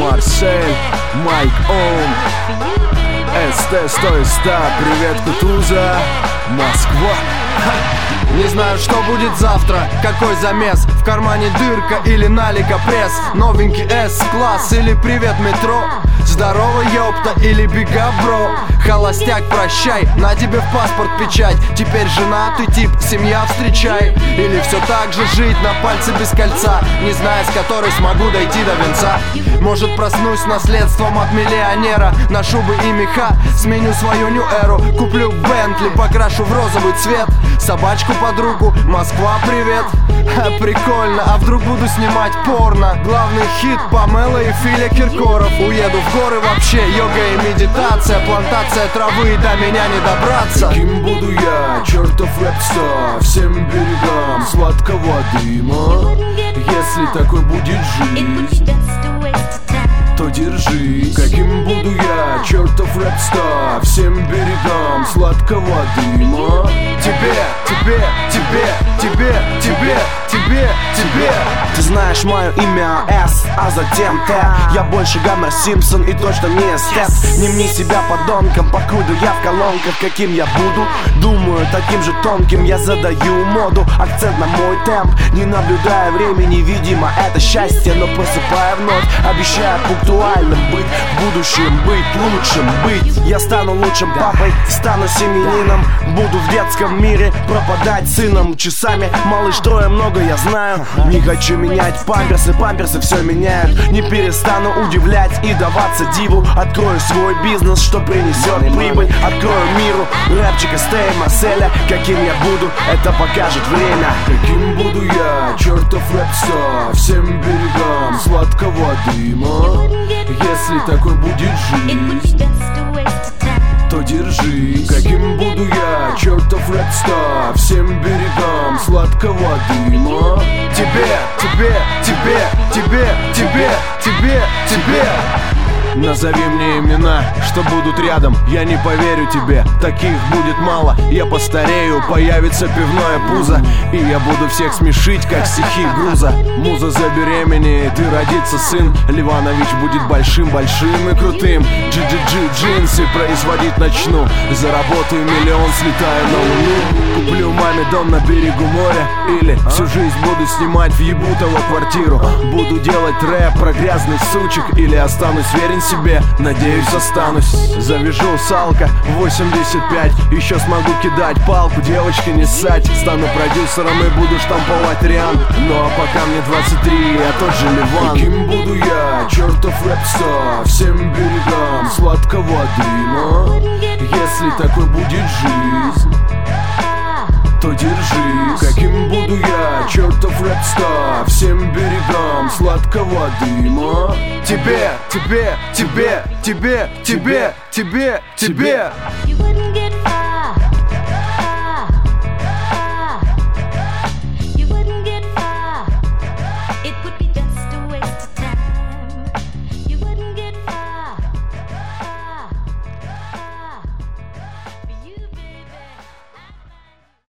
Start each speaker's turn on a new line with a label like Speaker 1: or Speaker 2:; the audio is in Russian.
Speaker 1: Марсель, Майк Он, СТ-100, привет, Кутуза, Москва.
Speaker 2: Не знаю, что будет завтра, какой замес. В кармане дырка или налика пресс. Новенький С-класс или привет, метро. Здорово, ёпта, или бега, бро. Холостяк, прощай, на тебе в паспорт печать. Теперь женатый тип, семья встречай. Или все так же жить на пальце без кольца, не зная, с которой смогу дойти до венца. Может, проснусь наследством от миллионера. На шубы и меха сменю свою нью-эру. Куплю Бентли, покрашу в розовый цвет. Собачку под руку, Москва, привет. Прикольно, а вдруг буду снимать порно? Главный хит Памела и Филя Киркоров. Уеду в горы вообще, йога и медитация. Плантация травы, до меня не добраться.
Speaker 1: Каким буду я, чертов рэп-стар, всем берегам сладкого дыма. Если такой будет жизнь, то держи. Каким буду я, чертов рэп-стар, всем берегам сладкого дыма. Тебе.
Speaker 3: Ты знаешь мое имя С, а затем Т. Я больше Гомер Симпсон и точно не эстет. Не мне себя подонком, покуда я в колонках. Каким я буду? Думаю, таким же тонким. Я задаю моду, акцент на мой темп. Не наблюдая времени, видимо, это счастье. Но просыпая вновь, обещая пунктуальным быть. В будущем быть лучшим, быть. Я стану лучшим папой, стану семьянином. Буду в детском мире пропадать сыном часами. Малыш, трое много я знаю. Не хочу менять памперсы, памперсы все меняют. Не перестану удивлять и даваться диву. Открою свой бизнес, что принесет прибыль. Открою миру рэпчика Стей Марселя. Каким я буду, это покажет время.
Speaker 1: Каким буду я, чертов рэп-стар, всем берегам сладкого дыма. Если такой будет жизнь, то держи. Каким буду я, чертов рэп-стар, всем берегам сладкого дыма. Тебе. Назови мне имена, что будут рядом. Я не поверю тебе, таких будет мало. Я постарею, появится пивное пузо, и я буду всех смешить, как стихи груза. Муза забеременеет и родится сын. Ливанович будет большим и крутым. GGG джинсы производить начну. Заработаю миллион, слетаю на луну. Куплю маме дом на берегу моря. Или всю жизнь буду снимать в ебутово квартиру. Буду делать рэп про грязных сучек. Или останусь верен себе, надеюсь останусь. Завяжу салка 85. Еще смогу кидать палку, девочки не ссать. Стану продюсером и буду штамповать риан. Ну а пока мне 23, я тот же Ливан. Каким буду я, чертов рэп-стар, всем берегам сладкого дыма. Если такой будет жизнь, то держи. Каким буду я, чертов рэп-стар, всем берегам сладкого дыма. Тебе.